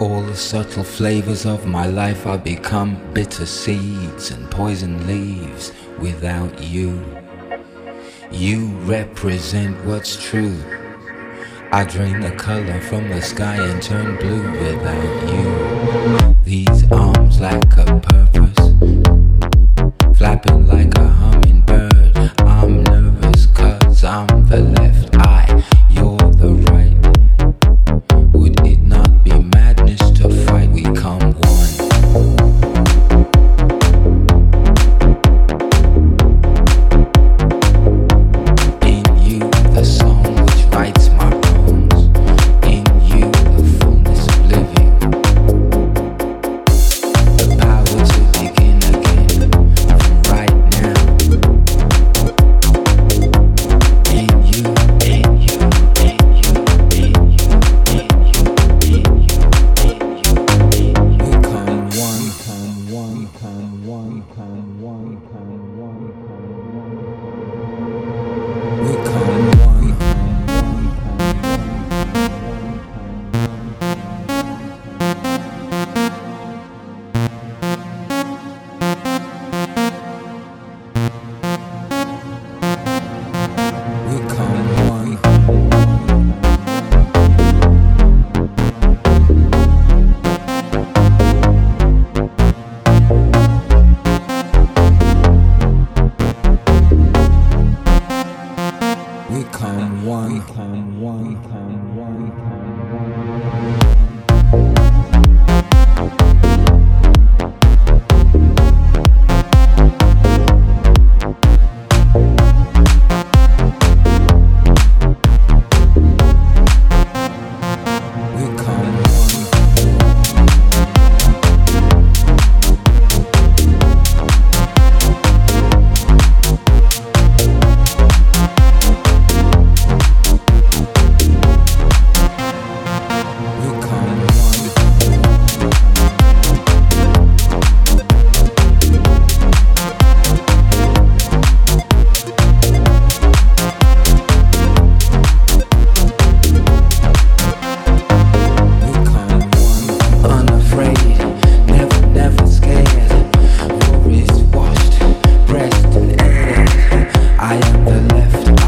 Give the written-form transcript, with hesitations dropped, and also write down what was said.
All the subtle flavors of my life are become bitter seeds and poison leaves without you. You represent what's true. I drain the color from the sky and turn blue without you. These arms lack a purpose, flapping like a hummingbird. I'm nervous 'cause I'm the left eye, you're the right. Would it not be madness to fight? We come one. In you, the song which writes my wrongs. In you, the fullness of living. The power to begin again from right now. In you, in you, in you, in you, in you, in you, in you, in you. We come one, come one, come one, come one, come one, come one. We come one, we come one. We come one, come one, come one, come one. We come one. We come one. We come one. Unafraid, never, never scared. For is washed, breast and air. I am the left